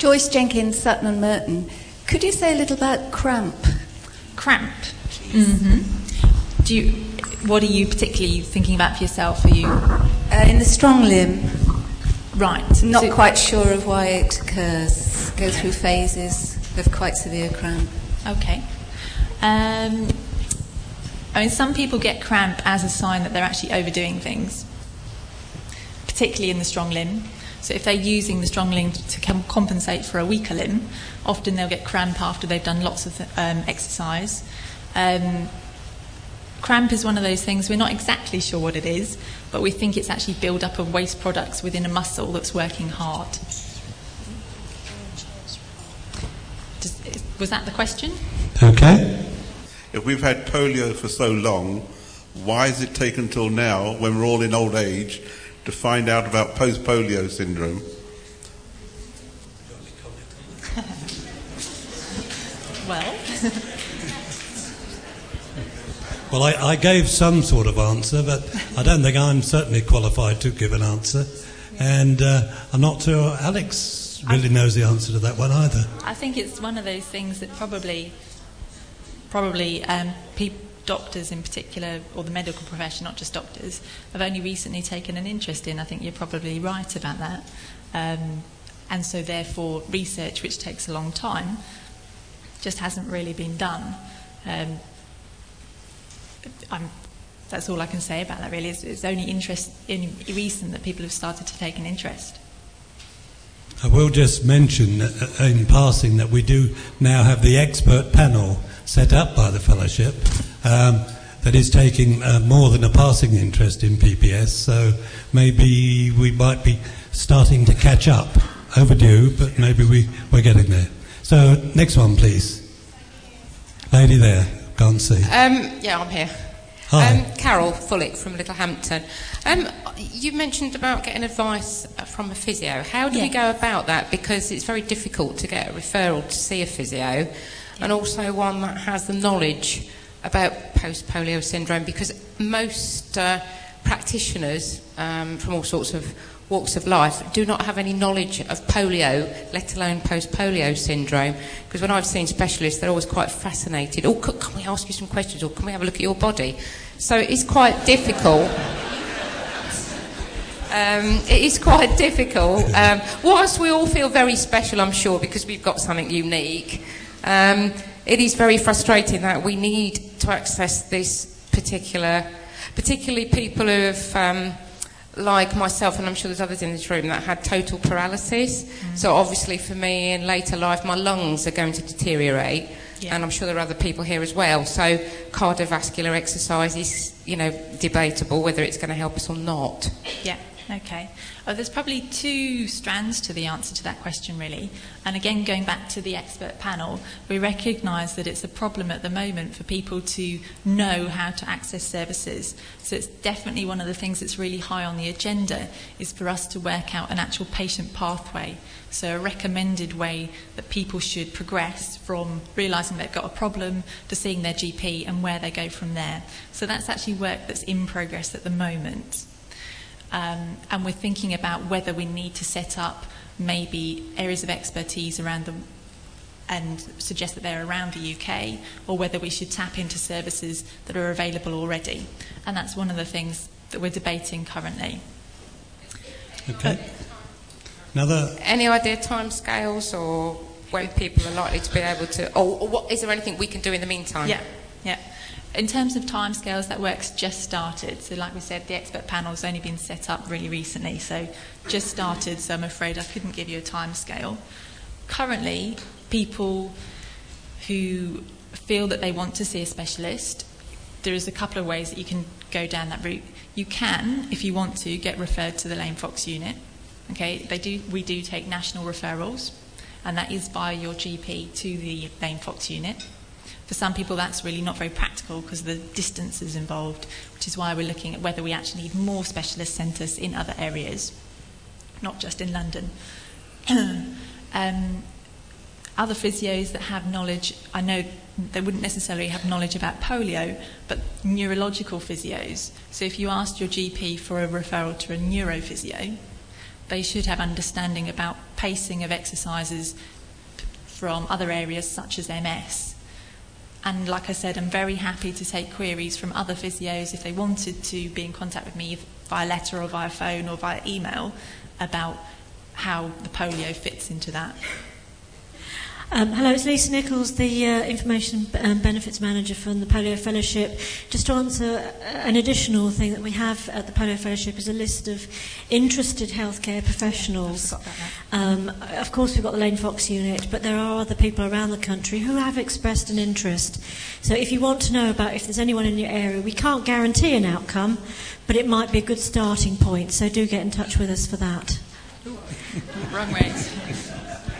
Joyce Jenkins, Sutton and Merton. Could you say a little about cramp? Cramp. Mm-hmm. What are you particularly thinking about for yourself? Are you in the strong limb? Right. Not quite sure of why it occurs. Go through phases of quite severe cramp. Okay. I mean, some people get cramp as a sign that they're actually overdoing things, particularly in the strong limb. So if they're using the strong limb to compensate for a weaker limb, often they'll get cramp after they've done lots of exercise. Cramp is one of those things, we're not exactly sure what it is, but we think it's actually build-up of waste products within a muscle that's working hard. Was that the question? Okay. If we've had polio for so long, why has it taken till now, when we're all in old age, to find out about post-polio syndrome? Well... Well, I gave some sort of answer, but I don't think I'm certainly qualified to give an answer. And I'm not sure Alex really knows the answer to that one either. I think it's one of those things that probably doctors in particular, or the medical profession, not just doctors, have only recently taken an interest in. I think you're probably right about that. And so therefore research, which takes a long time, just hasn't really been done. That's all I can say about that, really. It's only recent that people have started to take an interest. I will just mention in passing that we do now have the expert panel set up by the fellowship that is taking more than a passing interest in PPS, so maybe we might be starting to catch up. Overdue, but maybe we're getting there. So next one, please. Lady there, can't see. Yeah, I'm here. Hi. Carol Fullick from Littlehampton. You mentioned about getting advice from a physio. How do we go about that? Because it's very difficult to get a referral to see a physio, and also one that has the knowledge about post-polio syndrome, because most practitioners from all sorts of walks of life do not have any knowledge of polio, let alone post-polio syndrome. Because when I've seen specialists, they're always quite fascinated. Oh, can we ask you some questions, or can we have a look at your body? So it is quite difficult. It is quite difficult. Whilst we all feel very special, I'm sure, because we've got something unique, it is very frustrating that we need to access this particularly people who have... like myself, and I'm sure there's others in this room, that had total paralysis. So obviously for me in later life, my lungs are going to deteriorate, and I'm sure there are other people here as well. So cardiovascular exercise is, debatable whether it's going to help us or not. Yeah, okay. There's probably two strands to the answer to that question, really. And again, going back to the expert panel, we recognise that it's a problem at the moment for people to know how to access services. So it's definitely one of the things that's really high on the agenda, is for us to work out an actual patient pathway. So a recommended way that people should progress from realising they've got a problem to seeing their GP and where they go from there. So that's actually work that's in progress at the moment. And we're thinking about whether we need to set up maybe areas of expertise around them and suggest that they're around the UK, or whether we should tap into services that are available already. And that's one of the things that we're debating currently. Okay. Any idea timescales, or when people are likely to be able to... Or what, is there anything we can do in the meantime? Yeah. In terms of timescales, that work's just started. So like we said, the expert panel's only been set up really recently, so just started, so I'm afraid I couldn't give you a timescale. Currently, people who feel that they want to see a specialist, there is a couple of ways that you can go down that route. You can, if you want to, get referred to the Lane Fox unit. Okay, we do take national referrals, and that is via your GP to the Lane Fox unit. For some people, that's really not very practical because of the distances involved, which is why we're looking at whether we actually need more specialist centres in other areas, not just in London. Other physios that have knowledge, I know they wouldn't necessarily have knowledge about polio, but neurological physios. So if you asked your GP for a referral to a neurophysio, they should have understanding about pacing of exercises from other areas such as MS. And like I said, I'm very happy to take queries from other physios if they wanted to be in contact with me via letter or via phone or via email about how the polio fits into that. Hello, it's Lisa Nichols, the Information Benefits Manager from the Polio Fellowship. Just to answer an additional thing that we have at the Polio Fellowship is a list of interested healthcare professionals. Of course, we've got the Lane Fox unit, but there are other people around the country who have expressed an interest. So if you want to know about if there's anyone in your area, we can't guarantee an outcome, but it might be a good starting point. So do get in touch with us for that. Wrong way.